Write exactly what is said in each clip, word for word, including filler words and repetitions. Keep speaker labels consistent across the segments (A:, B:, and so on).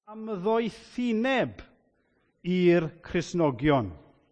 A: am ddoethineb i'r Cristnogion.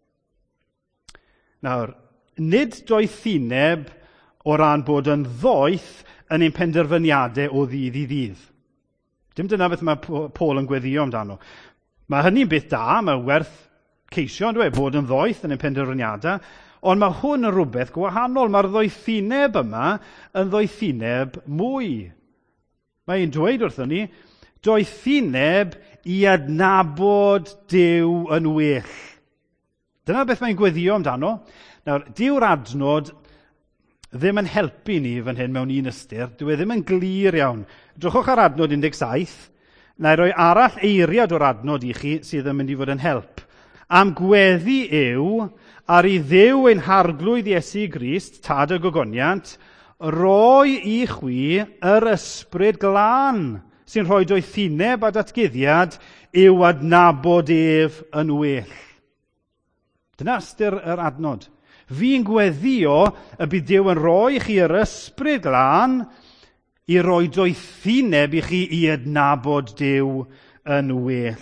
A: Nawr, nid doethineb o ran bod yn ddoeth yn ein penderfyniadau o ddydd i ddydd. Dim dyna beth mae Paul yn gweddio amdano. Mae hynny'n beth da, mae werth ceisio, dwi, bod yn ddoeth yn ein penderfyniadau, ond mae hwn yn rhywbeth gwahanol. Mae'r ddoethineb yma yn ddoethineb mwy. Mae'n dweud wrthon ni, doethineb i adnabod Duw yn well. Dyna beth mae'n gweddio amdano. Nawr, Duw'r adnod ddim yn helpu ni fan hyn mewn un ystyr. Dyw e ddim yn glir iawn. Drychwch ar adnod un deg saith. Na i roi arall eiriad o'r adnod i chi sydd yn mynd i fod yn help. Am gweddi yw, ar i Dduw ein harglwydd Iesu Grist, tad y gogoniant, roi i chwi yr ysbryd glân, sy'n rhoi doethineb a datguddiad yw adnabod ef yn well. Dyna ystyr yr adnod. Fi'n gweddio y bydd Duw yn rhoi i chi yr ysbryd glân i roi doethineb i chi i adnabod Duw yn well.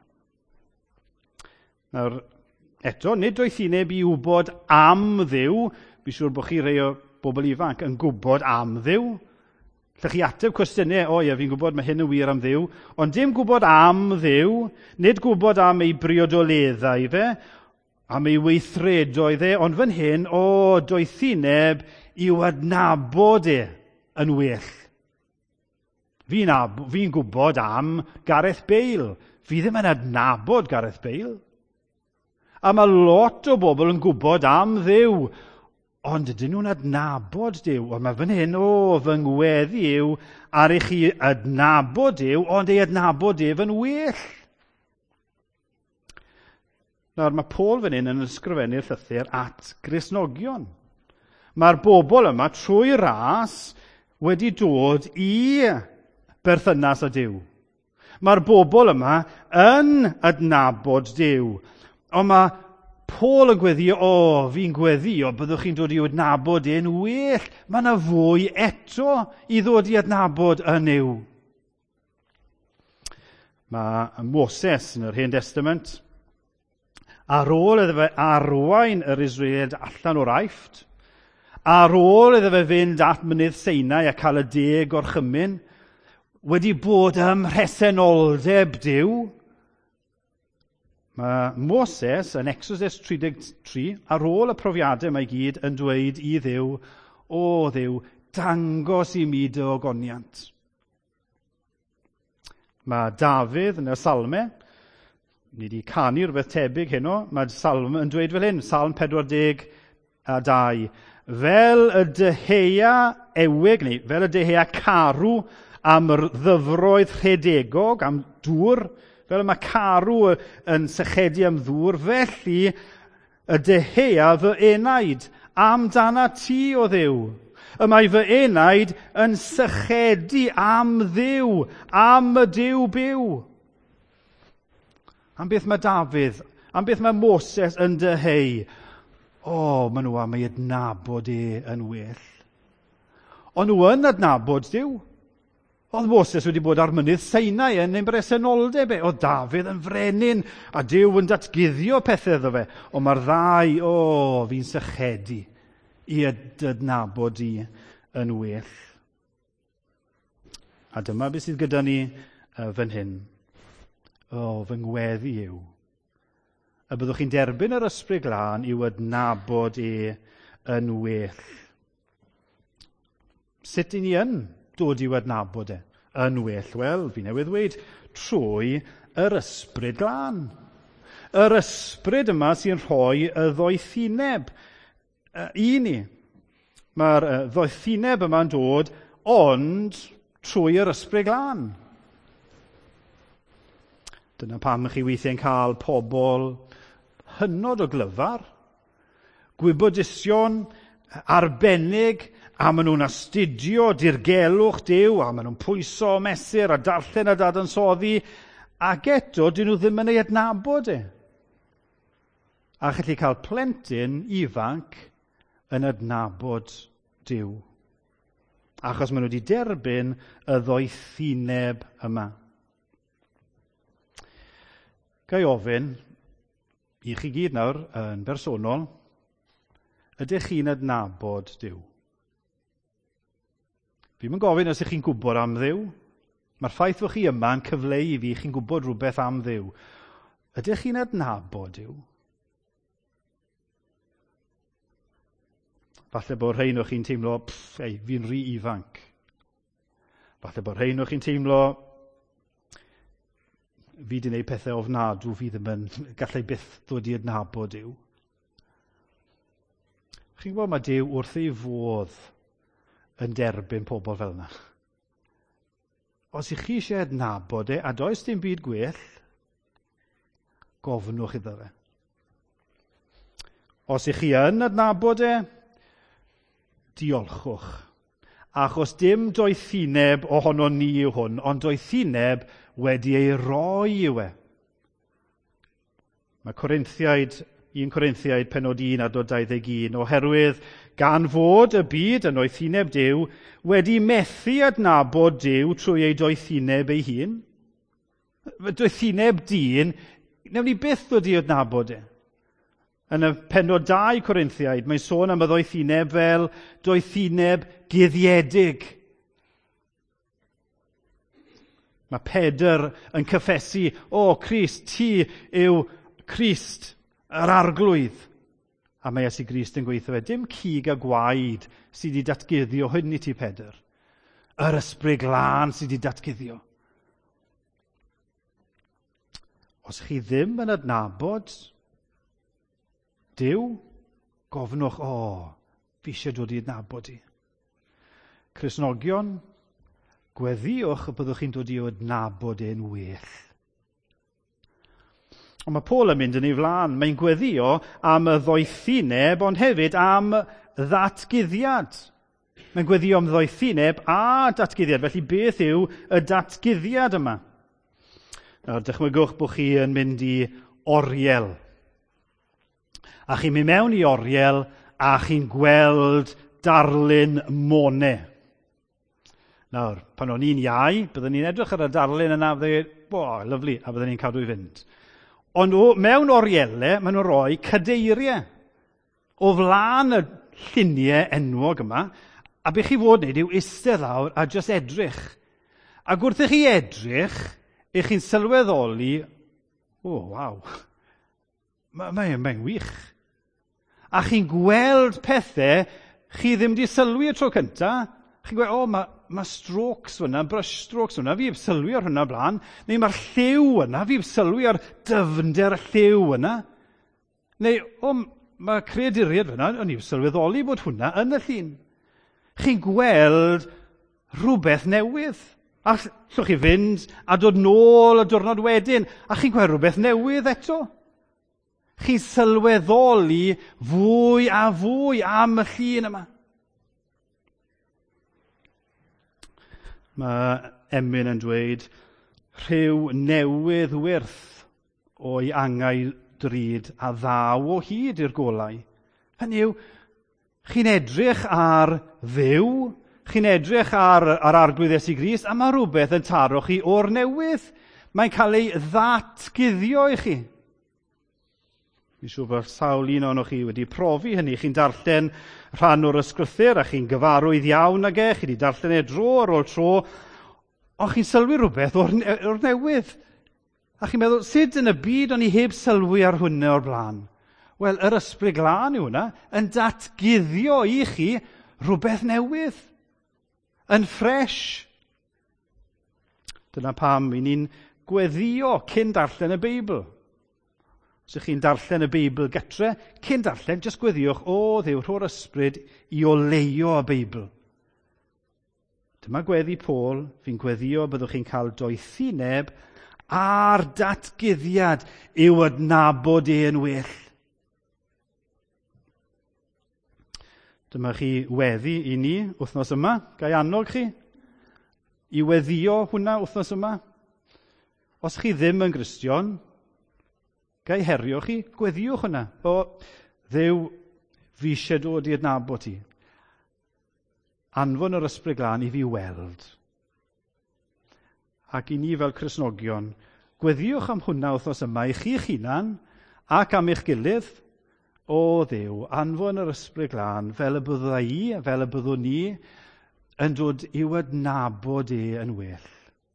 A: Nawr, eto, nid doethineb i wybod am Dduw. Fi'n siŵr bod chi rhai o bobl ifanc yn gwybod am Dduw. Lle chi ateb cwestiynau, o ie, fi'n gwybod mae hyn yn wir am Dduw, ond dim gwybod am Dduw, nid gwybod am ei briodoleddau fe, am ei weithredoedd e, ond fan hyn, o, doethineb i'w adnabod e yn well. Fi'n fi gwybod am Gareth Bale. Fi ddim yn adnabod Gareth Bale. A mae lot o bobl yn gwybod am Dduw, ond ydyn nhw'n adnabod Duw. Ond mae fan hyn, o, fy ngweddi yw ar eich chi adnabod Duw, ond ei adnabod ef yn well. Nawr, mae Paul fan hyn yn ysgrifennu'r llythyr at Gristnogion. Mae'r bobl yma trwy ras wedi dod i berthynas â Duw. Mae'r bobl yma yn adnabod Duw. Ond mae Paul yn gweddio, o, fi'n gweddio, byddwch chi'n dod i adnabod e'n well. Mae yna fwy eto i ddod i adnabod yn yw. Mae Moses yn yr Hen Testament, ar ôl iddo fe arwain yr Israel allan o'r Aifft, ar ôl iddo fe fynd at mynydd Sinai a cael y deg gorchymyn, wedi bod ym mhresenoldeb Duw. Mae Moses yn Exodus tri deg tri, ar ôl y profiadau mae gyd, yn dweud i Dduw, o Dduw, dangos i mi dy ogoniant. Mae Dafydd yn y Salmau, ni wedi canu rhywbeth tebyg heno, mae Salm yn dweud fel hyn, Salm pedwar deg a dau. Fel y dyheia ewig, neu fel y dyheia carw am yr ddyfroedd rhedegog, am dŵr, fel mae carw yn sychedu am ddŵr, felly y dyheia fy enaid am dana ti o Dduw. Y mae fy enaid yn sychedu am Dduw, am y Duw byw. Am beth mae Dafydd, am beth mae Moses yn dyheu. O, maen nhw am ei adnabod e yn well. Ond nhw yn adnabod Duw. Oedd Moses wedi bod ar mynydd Sinai yn ein bresenoldeb e. Oedd Dafydd yn frenin a Duw yn datguddio pethau iddo fe. Ond mae'r ddau, o, fi'n sychedu i adnabod i yn well. A dyma beth sydd gyda ni uh, fan hyn. O, fy ngweddi yw. A byddwch chi'n derbyn yr ysbryd glân i'w adnabod e yn well. Sut i ni yn dod i'w adnabod e yn well? Wel, fi newydd dweud, trwy yr ysbryd glân. Yr ysbryd yma sy'n rhoi y ddoethineb uh, i ni. Mae'r uh, ddoethineb yma'n dod, ond trwy yr ysbryd glân. Dyna pam chi weithiau'n cael pobl hynod o glyfar, gwybodaethon arbennig, a maen nhw'n astudio dirgelwch Duw, a maen nhw'n pwyso mesur a darllen a dadansoddi, ac eto dyn nhw ddim yn ei adnabod e. A challu cael plentyn ifanc yn adnabod Duw. Achos maen nhw wedi derbyn y ddoethineb yma. Gai ofyn i chi gyd nawr yn bersonol, ydych chi'n adnabod Duw? Fi'n mynd gofyn os ych chi'n gwybod am Dduw. Mae'r ffaith bod chi yma yn cyfleu i fi, chi'n gwybod rhywbeth am Dduw. Ydych chi'n adnabod Duw? Falle bod rhain o'ch chi'n teimlo, pff, ei, fi'n rhy ifanc. Falle bod rhain o'ch chi'n teimlo, fi di wneud pethau ofnadw, fi ddim yn gallai byth ddod i adnabod Duw. Chi'n gwybod mae Duw wrth ei fodd yn derbyn pobl fel yna. Os ych chi eisiau adnabod e, a does dim byd gwell, gofnwch iddo fe. Os ych chi yn adnabod e, diolchwch. Achos dim doethineb ohono ni yw hwn, ond doethineb wedi ei roi yw e. Mae Corinthiaid, un Corinthiaid penod un a dod dau ddeg un, oherwydd gan fod y byd yn oethineb Duw wedi methu adnabod Duw trwy ei doethineb ei hun. Doethineb dyn, newn ni byth ddod i adnabod e. Yn y penod dau Corinthiaid, mae'n sôn am y doethineb fel doethineb guddiedig. Mae Pedr yn cyffesu, o, Crist, ti yw Crist, yr arglwydd. A mae Iesu Grist yn gweithio fe, dim cig a gwaed sydd wedi datguddio hyn i ti, Pedr. Yr ysbryd glân sydd wedi datguddio. Os chi ddim yn adnabod Duw, gofnwch, o, fi eisiau dod i adnabod i. Cristnogion, gweddiwch y byddwch chi'n dod i adnabod e'n well. Ond mae Paul yn mynd yn ei flaen. Mae'n gweddio am y ddoethineb, ond hefyd am ddatguddiad. Mae'n gweddio am ddoethineb a datguddiad. Felly beth yw y datguddiad yma? Nawr, dychmygwch bod chi yn mynd i oriel. A chi'n mynd mewn i oriel a chi'n gweld darlun mone. Nawr, pan o'n i'n iau, byddwn ni'n edrych ar y darlun yna a byddwn ni'n, o, lyflu, a byddwn ni'n cadw i fynd. Ond o, mewn oriele, maen nhw'n rhoi cadeiriau o flaen y lluniau enwog yma, a beth chi fod wneud yw eistedd lawr a just edrych. A wrth i chi edrych, eich chi'n sylweddoli, o, oh, waw, mae'n mae, mae wych. A chi'n gweld pethau chi ddim wedi sylwi y tro cyntaf. Chi'n gweld, o, oh, mae ma strokes hwnna, brush strokes hwnna, fi heb sylwi ar hwnna blaen. Neu mae'r lliw hwnna, fi heb sylwi ar dyfnder y lliw hwnna. Neu, o, oh, mae creaduriad hwnna, o'n i'n sylweddoli bod hwnna yn y llun. Chi'n gweld rhywbeth newydd. A llwch chi fynd a dod nôl y diwrnod wedyn, a chi'n gweld rhywbeth newydd eto. Chi'n sylweddoli fwy a fwy am y llun yma. Mae Emyn yn dweud, rhyw newydd wyrth o'i angau drud a ddaw o hyd i'r golau. Hynny yw, chi'n edrych ar Dduw, chi'n edrych ar, ar arglwydd Iesu Grist, a mae rhywbeth yn taro chi o'r newydd. Mae'n cael ei ddatguddio i chi. Fi'n siŵr bod sawl un o'n chi wedi profi hynny. Chi'n darllen rhan o'r ysgrythur a chi'n gyfarwydd iawn ag e, chi wedi darllen e dro ar ôl tro, ond chi'n sylwi rhywbeth o'r, ne- o'r newydd. A chi'n meddwl, sut yn y byd o'n i heb sylwi ar hwnna o'r blaen? Wel, yr ysbryd glân yw hwnna yn datguddio i chi rhywbeth newydd, yn ffres. Dyna pam i ni'n gweddio cyn darllen y Beibl. Os ych chi'n darllen y Beibl gytre, cyn darllen, jyst gweddiwch, o Dduw, rho'r ysbryd i oleio y Beibl. Dyma gweddi Paul, fi'n gweddio byddwch chi'n cael doethineb a'r datguddiad i'w adnabod e'n well. Dyma chi weddi i ni wythnos yma, gai annog chi i weddio hwnna wythnos yma. Os chi ddim yn Gristion, gai herio chi, gweddiwch hwnna. O, Dduw, fi eisiau dod i adnabod ti. Anfon yr ysbryd glân i fi weld. Ac i ni fel Cristnogion, Gweddiwch am hwnna wythnos yma i chi'ch hunan ac am eich gilydd, o Dduw, anfon yr Ysbryd Glân fel y bydda i, fel y byddwn ni, yn dod i'w adnabod e yn well.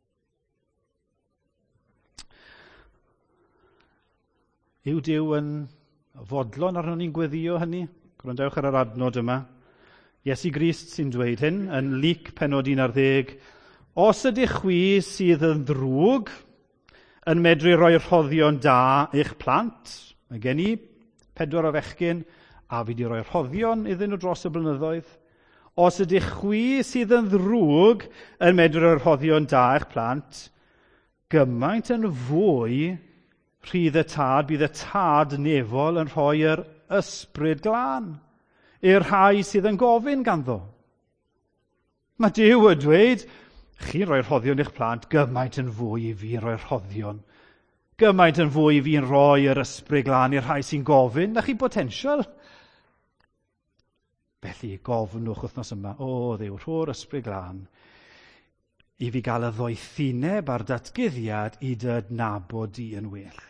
A: Yw Duw yn fodlon arno ni'n gweddio hynny? Gwrandewch ar yr adnod yma. Iesu Grist sy'n dweud hyn yn Luc pennod un ar ddeg. Os ydych chwi sydd yn ddrwg yn medru rhoi rhoddion da i'ch plant, mae gen i pedwar o fechgyn, a fi wedi rhoi rhoddion iddyn nhw dros y blynyddoedd. Os ydych chwi sydd yn ddrwg yn medru rhoi rhoddion da i'ch plant, gymaint yn fwy rhydd y tad, bydd y tad nefol yn rhoi yr Ysbryd Glân i'r rhai sydd yn gofyn ganddo. Mae Duw yn dweud, chi'n rhoi rhoddion i'ch plant, gymaint yn fwy i fi'n rhoi rhoddion. Gymaint yn fwy i fi'n rhoi yr Ysbryd Glân i'r rhai sy'n gofyn. Na chi potensial? Felly gofnwch wythnos yma, o Dduw, rho'r Ysbryd Glân i fi gael y ddoethineb a'r datguddiad i dy adnabod di yn well.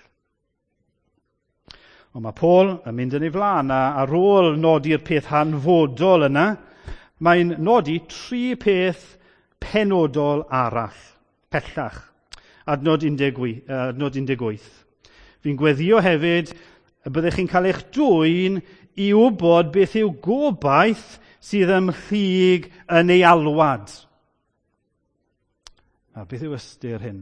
A: Ond mae Paul yn mynd yn ei flaen, a ar ôl nodi'r peth hanfodol yna, mae'n nodi tri peth penodol arall, pellach. Adnod un deg wyth. Fi'n gweddio hefyd y byddech chi'n cael eich dwyn i wybod beth yw gobaith sydd ymhlug yn ei alwad. A beth yw ystyr hyn?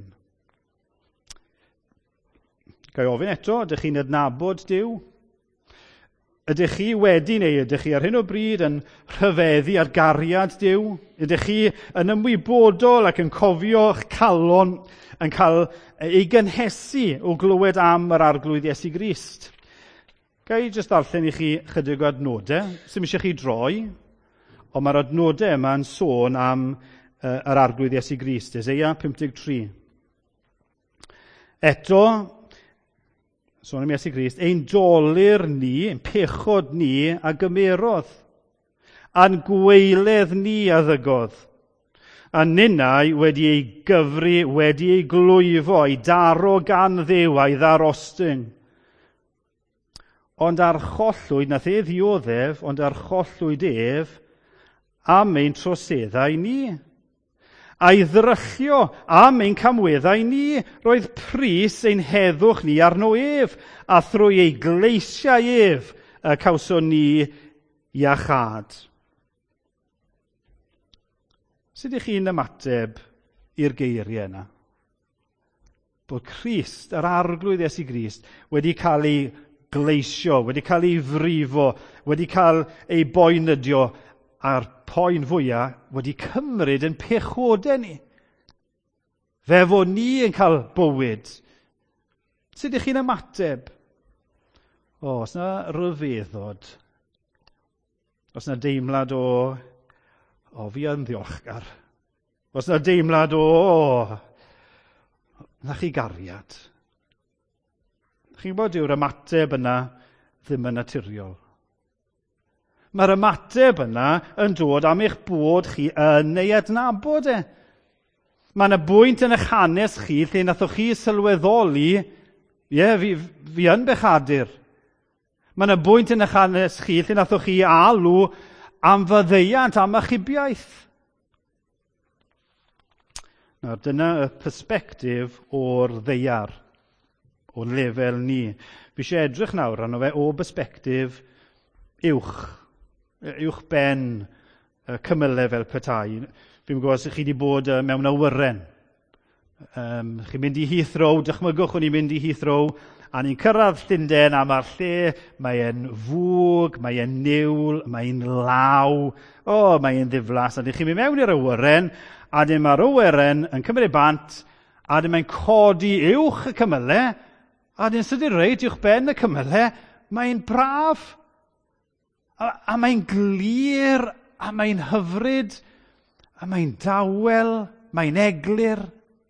A: Ga i ofyn eto, ydych chi'n adnabod Duw? Ydych chi wedi neu ydych chi ar hyn o bryd yn rhyfeddu ar gariad Duw? Ydych chi yn ymwybodol ac yn cofio'ch calon yn cael ei gynhesu o glywed am yr arglwydd Iesu Grist? Ga i jyst darllen i chi chydig o adnodau, sy'n eisiau chi droi, ond mae'r adnodau yma yn sôn am uh, yr arglwydd Iesu Grist, Eseia pump deg tri. Eto, sôn am Iesu Grist, ein dolir ni, ein pechod ni a gymerodd, a'n gweiledd ni a ddygodd, a ninnau wedi ei gyfri, wedi ei glwyfo, ei daro gan Dduw a'i ddarostyn. Ond ar chollwyd, nath e ddioddef, ond ar chollwyd ef, am ein troseddau ni. A'i ddryllio am ein camweddau ni, roedd pris ein heddwch ni arno ef, a thrwy ei gleisiau ef y cawson ni iachad. Sut ydych chi'n ymateb i'r geiriau yna? Bod Crist, yr arglwydd Iesu Grist, wedi cael ei gleisio, wedi cael ei frifo, wedi cael ei boenydio, a'r poen fwyaf wedi cymryd yn pechodau ni. Fe fod ni yn cael bywyd. Sut ydych chi'n ymateb? O, os na ryfeddod, os na deimlad o, o, fi yn ddiolchgar. Os na deimlad o, o, na chi gariad. Chi'n bod yw'r ymateb yna ddim yn naturiol. Mae'r ymateb yna yn dod am eich bod chi yn ei adnabod e. Mae yna bwynt yn eich hanes chi lle nathoch chi sylweddoli, ie, yeah, fi, fi yn bechadur. Mae yna bwynt yn eich hanes chi lle nathoch chi alw am fyddeiant, am achubiaeth. Nawr, dyna y persbectif o'r ddeiar, o'r lefel ni. Fi eisiau edrych nawr arno fe o persbectif uwch. uwch ben uh, cymylau fel petai. Fi'n gwybod os ych chi wedi bod uh, mewn awyren. Um, chi'n mynd i Heathrow, dychmygwch o'n i'n mynd i Heathrow, a ni'n cyrraedd Llundain a mae'r lle, mae'n fwg, mae'n niwl, mae'n law, o, mae'n ddiflas. A chi'n mynd mewn i'r awyren, a dim mae'r awyren yn cymryd bant, a dim mae'n codi uwch y cymylau, a dim sydd i'n reit uwch ben y cymylau, mae'n braf. A, a mae'n glir, a mae'n hyfryd, a mae'n dawel, mae'n eglur.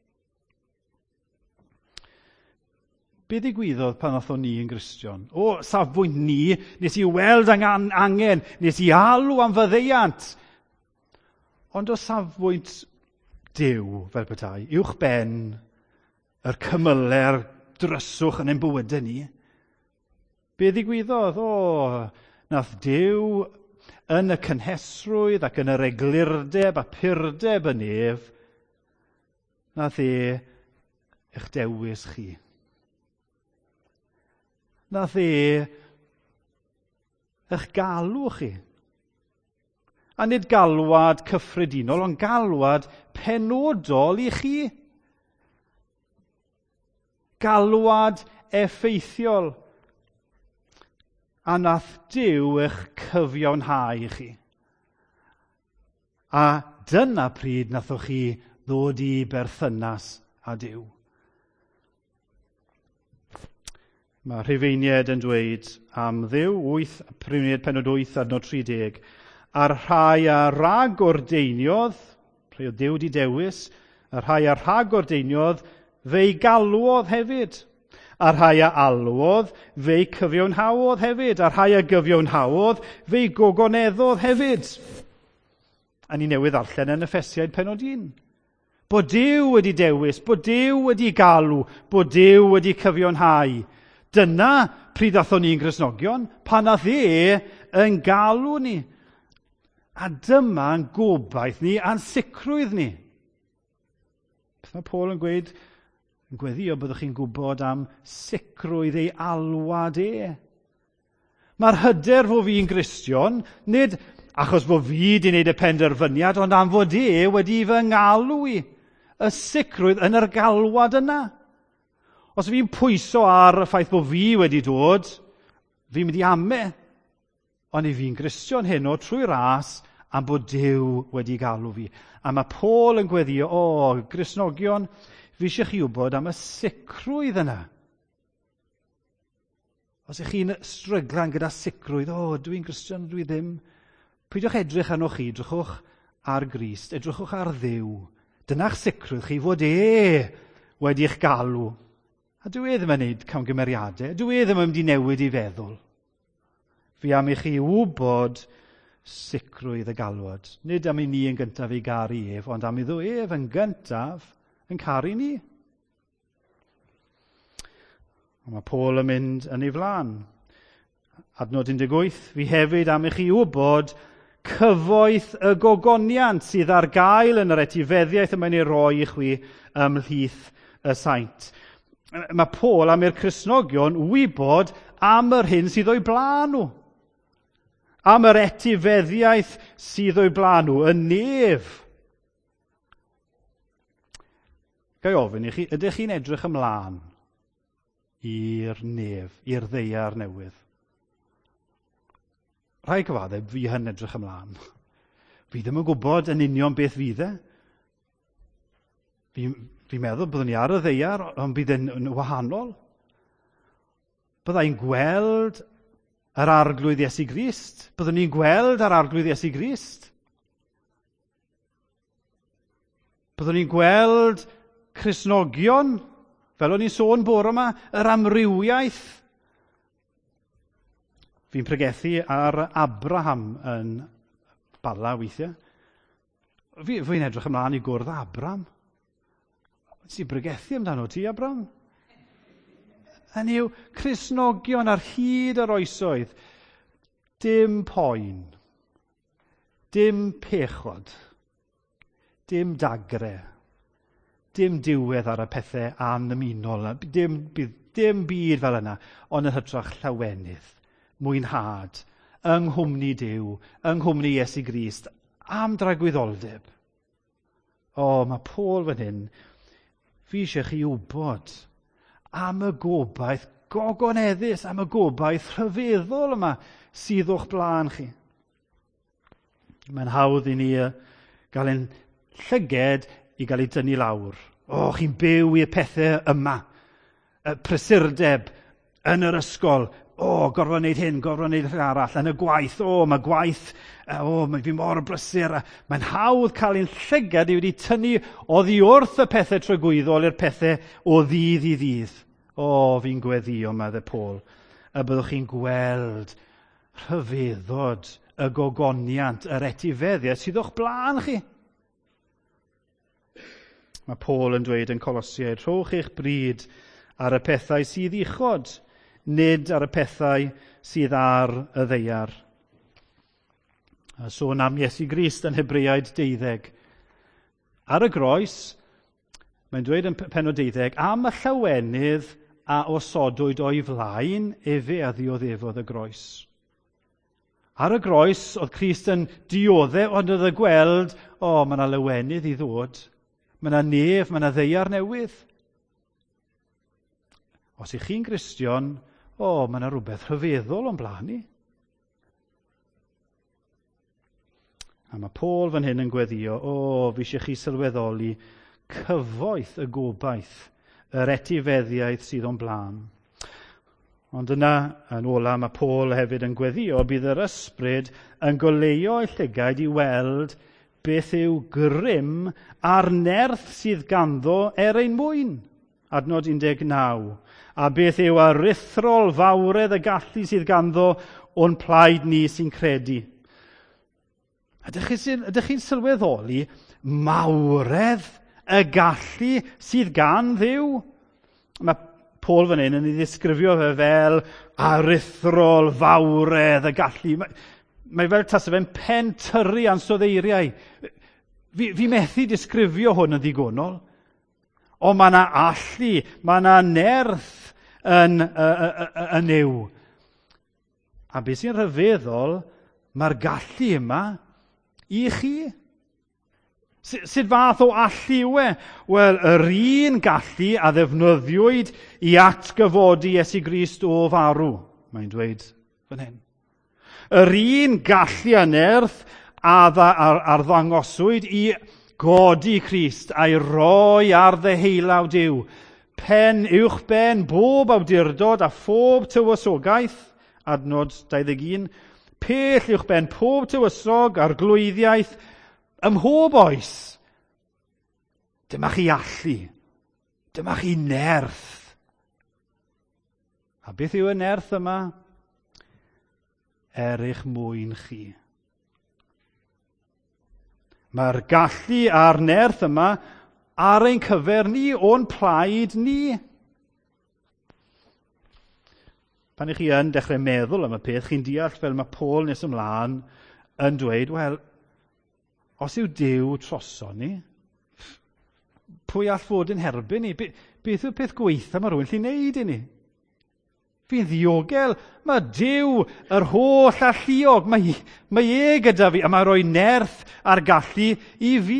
A: Be ddigwyddodd pan oedd ni yn Gristion? O, safbwynt ni, nes i weld angen, angen, nes i alw am fyddeiant. Ond o safbwynt Duw, fel petai, uwch ben, yr cymyler dryswch yn ein bywydau ni. Be ddigwyddodd? O, nath Duw yn y cynhesrwydd ac yn yr eglurdeb a purdeb yn ef, nath e eich dewis chi. Nath e eich galw chi. A nid galwad cyffredinol, ond galwad penodol i chi. Galwad effeithiol. A nath Duw eich cyfiawnhau chi. A dyna pryd nathoch chi ddod i berthynas â Duw. Mae Rhufeinied yn dweud am Dduw, wyth, Rhufeinied pennod wyth adnod tri deg, a'r rhai a rhag ordeiniodd, rhai o Dduw di dewis, a rhai a rhag ordeiniodd, fe'i galwodd hefyd. A rhai a alwodd, fe'i cyfiawnhawodd hefyd. A rhai a gyfiawnhawodd, fe'i gogoneddodd hefyd. A ni newydd allan yn Effesiaid pennod un. Bod Duw wedi dewis, bod Duw wedi galw, bod Duw wedi cyfiawnhau. Dyna pryd athon ni'n Gristnogion, pan nath e yn galw ni. A dyma'n gobaith ni a'n sicrwydd ni. Beth mae Paul yn gweud? Yn gweddio byddwch chi'n gwybod am sicrwydd ei alwad e. Mae'r hyder fod fi'n Gristion, nid achos bod fi wedi gwneud y penderfyniad, ond am fod e wedi fy ngalw i. Y sicrwydd yn yr galwad yna. Os fi'n pwyso ar y ffaith bod fi wedi dod, fi'n mynd i ame. Ond i fi'n Gristion heno trwy ras am bod Duw wedi galw fi. A mae Paul yn gweddio, o, Gristnogion, fi eisiau chi wybod am y sicrwydd yna. Os ych chi'n stryglan gyda sicrwydd, o, dwi'n Gristion, dwi ddim. Peidiwch edrych arnoch chi, edrychwch ar Grist, edrychwch ar Dduw. Dyna'ch sicrwydd chi fod e wedi eich galw. A dwi e ddim yn gwneud camgymeriadau, dwi e ddim yn mynd i newid i feddwl. Fi am i chi wybod sicrwydd y galwad. Nid am i ni yn gyntaf i garu ef, ond am iddo ef yn gyntaf yn caru ni. Mae Paul yn mynd yn ei flaen. Adnod un deg wyth, fi hefyd am i chi wybod cyfoeth y gogoniant sydd ar gael yn yr etifeddiaeth yma'n ei roi i chwi ymhlith y saint. Mae Paul am i'r Cristnogion wybod am yr hyn sydd o'i blaen nhw. Am yr etifeddiaeth sydd o'i blaen nhw, y nef. Gai ofyn i chi, ydych chi'n edrych ymlaen i'r nef, i'r ddeiar newydd? Rhai cyfaddau, fi yn edrych ymlaen. Fi ddim yn gwybod yn union beth fydd e. Fi, fi meddwl byddwn ni ar y ddeiar, ond bydd e'n wahanol. Byddai'n gweld yr arglwydd Iesu Grist. Byddwn ni'n gweld yr arglwydd Iesu Grist. Byddwn ni'n gweld Cristnogion, fel o'n i'n sôn bore yma, yr amrywiaeth. Fi'n pregethu ar Abraham yn Bala weithiau. Fi, fi'n edrych ymlaen i gwrdd Abraham. Ti'n pregethu amdano ti, Abraham? Hynny yw, Cristnogion ar hyd yr oesoedd. Dim poen. Dim pechod. Dim dagre. Dim diwedd ar y pethau anymunol. Dim, dim byd fel yna, ond yn hytrach llawenydd. Mwynhad, yng nghwmni Duw, yng nghwmni Iesu Grist, am dragwyddoldeb. O, mae Paul fan hyn, fi eisiau chi wybod am y gobaith gogoneddus, am y gobaith rhyfeddol yma sydd o'ch blaen chi. Mae'n hawdd i ni gael ein llyged i gael ei dynnu lawr. O, chi'n byw i'r pethau yma. Y prysurdeb yn yr ysgol. O, gorfod wneud hyn, gorfod wneud hyn arall. Yn y gwaith, o, mae gwaith, o, mae fi mor brysur. Mae'n hawdd cael ein llygad i wedi tynnu oddi wrth y pethau trygwyddol i'r pethau o ddydd i ddydd. O, fi'n gweddio, medde Paul, y byddwch chi'n gweld rhyfeddod y gogoniant, yr etifeddiaeth sydd o'ch blaen chi. Mae Paul yn dweud yn Colosiaid, rhowch eich bryd ar y pethau sydd uchod, nid ar y pethau sydd ar y ddeiar. A sôn am Iesu Grist yn Hebreaid deuddeg. Ar y groes, mae'n dweud yn pennod deuddeg, am y llawenydd a osodwyd o'i flaen, efe a ddioddefodd y groes. Ar y groes, oedd Crist yn dioddef, ond oedd y gweld, o, oh, mae yna lawenydd i ddod. Mae yna nef, mae yna ddeiar newydd. Os ych chi'n Gristion, o, oh, mae yna rhywbeth rhyfeddol o'n blaen ni. A mae Paul fan hyn yn gweddio, o, oh, fi eisiau chi sylweddoli cyfoeth y gobaith, yr etifeddiaeth sydd o'n blaen. Ond yna, yn ola, mae Paul hefyd yn gweddio, bydd yr ysbryd yn goleuo ei llygaid i weld beth yw grym a'r nerth sydd ganddo er ein mwyn. Adnod un deg naw. A beth yw aruthrol fawredd y gallu sydd ganddo o'n plaid ni sy'n credu. Ydych chi'n ydych chi'n sylweddoli mawredd y gallu sydd gan Dduw? Mae Paul fan hyn yn ei ddisgrifio fe fel aruthrol fawredd y gallu. Mae, mae fel tasa fe'n pen tyrru ansoddeiriau. Fi, fi methu disgrifio hwn yn ddigonol. Ond mae yna allu, mae yna nerth yn, yn yw. A beth sy'n rhyfeddol, mae'r gallu yma i chi. Sut fath o allu yw e? Wel, yr un gallu a ddefnyddiwyd i atgyfodi Iesu Grist o farw, mae'n dweud fan hyn. Yr un gallu a nerth a arddangoswyd i godi Crist a'i roi ar ddeheulaw Duw. Pen uwch ben bob awdurdod a phob tywysogaeth, adnod dau ddeg un, pell uwch ben pob tywysog a'r glwyddiaeth ym mhob oes. Dyma chi allu. Dyma chi nerth. A beth yw y nerth yma? Er eich mwyn chi. Mae'r gallu a'r nerth yma ar ein cyfer ni o'n plaid ni. Pan ych chi yn dechrau meddwl am y peth, chi'n deall fel mae Paul nes ymlaen yn dweud, wel, os yw Duw troson ni, pwy all fod yn herbyn ni? Be, beth yw'r peth gweitha mae rhywun lli wneud i ni? Fi'n ddiogel, mae Duw yr holl alluog, mae, mae e gyda fi, a mae rhoi nerth a'r gallu i fi.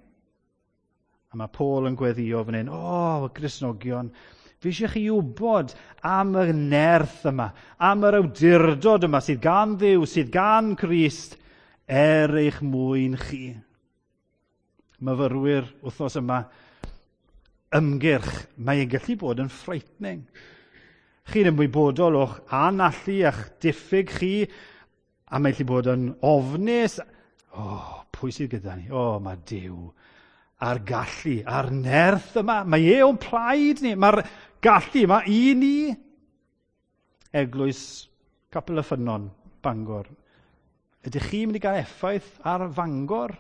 A: A mae Paul yn gweddio fan hyn, o, oh, Gristnogion, fi eisiau chi wybod am y nerth yma, am yr awdurdod yma sydd gan Dduw, sydd gan Crist, er eich mwyn chi. Myfyrwyr wythnos yma, ymgyrch, mae e'n gallu bod yn frightening. Chi'n ymwybodol o'ch anallu a'ch diffyg chi, a mae'n gallu bod yn ofnus. O, oh, pwy sydd gyda ni? O, oh, mae Duw. A'r gallu, a'r nerth yma, mae e o'n plaid ni, mae'r gallu yma i ni. Eglwys Capel y Ffynnon, Bangor. Ydych chi'n mynd i gael effaith ar Fangor?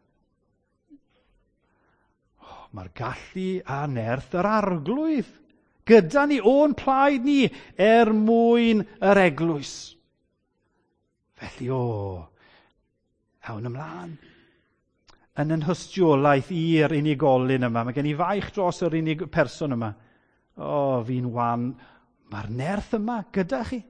A: Oh, mae'r gallu a nerth yr arglwydd. Gyda ni o'n plaid ni er mwyn yr eglwys. Felly, o, awn ymlaen. Yn yn hystiolaeth i'r unigolyn yma. Mae gen i faich dros yr unig person yma. O, fi'n wan. Mae'r nerth yma gyda chi.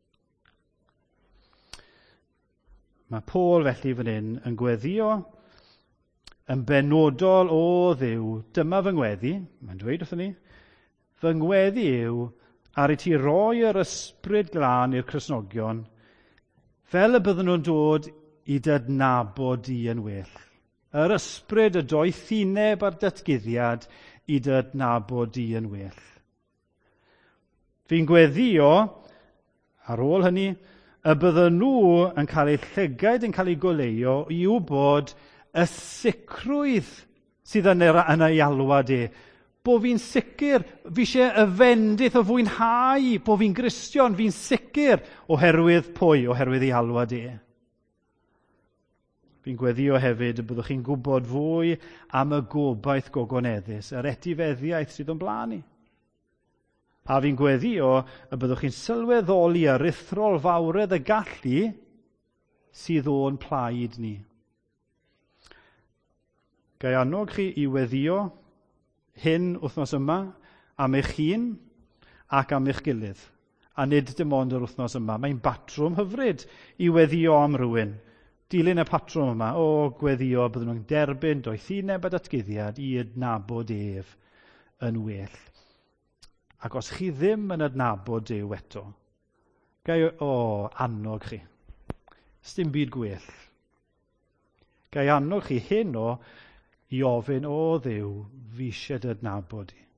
A: Mae Paul felly fan hyn yn gweddio yn benodol o Dduw. Dyma fy ngweddi, mae'n dweud wrthyn ni, fy ngweddi yw ar i ti roi yr ysbryd glân i'r Cristnogion fel y bydden nhw'n dod i dydnabod di yn well. Yr ysbryd y doethineb a'r datguddiad i dydnabod di yn well. Fi'n gweddio, ar ôl hynny, y bydden nhw yn cael eu llygaid yn cael eu goleio i wybod y sicrwydd sydd yn yn ei alwad e. Bo fi'n sicr, fi eisiau y fendith o fwynhau, bo fi'n Gristion, fi'n sicr oherwydd pwy, oherwydd ei alwad e. Fi'n gweddio hefyd y byddwch chi'n gwybod fwy am y gobaith gogoneddus, yr etifeddiaeth sydd o'n blaen ni. A fi'n gweddio y byddwch chi'n sylweddoli ar ruthrol fawredd y gallu sydd o'n plaid ni. Gai annog chi i weddio hyn wythnos yma am eich hun ac am eich gilydd, a nid dim ond yr wythnos yma. Mae'n batrwm hyfryd i weddio am rywun. Dilyn y patrwm yma o gweddio byddwn nhw'n derbyn doethineb a datguddiad i adnabod ef yn well. Ac os chi ddim yn adnabod Duw eto, gai o annog chi. Sdim byd gwell. Gai annog chi hyn o i ofyn o Dduw, fi eisiau dy adnabod i.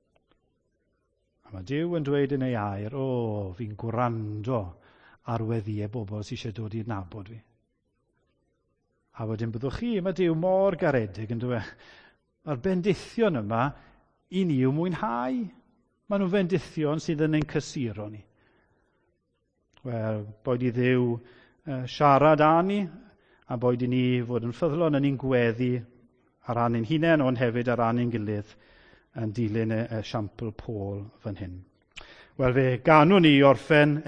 A: A mae Duw yn dweud yn ei air, o, fi'n gwrando ar weddiau bobl sy'n eisiau dod i adnabod fi. A wedyn byddwch chi, mae Duw mor garedig yn dweud, mae'r bendithion yma i ni yw mwynhau. Maen nhw'n bendithion sydd yn ein cysuro ni. Wel, boed i Dduw uh, siarad â ni, a boed i ni fod yn ffyddlon yn ein gweddi ar ran ein hunain, ond hefyd ar ran ein gilydd yn dilyn y, y siampl Paul fan hyn. Wel, fe ganwn ni orffen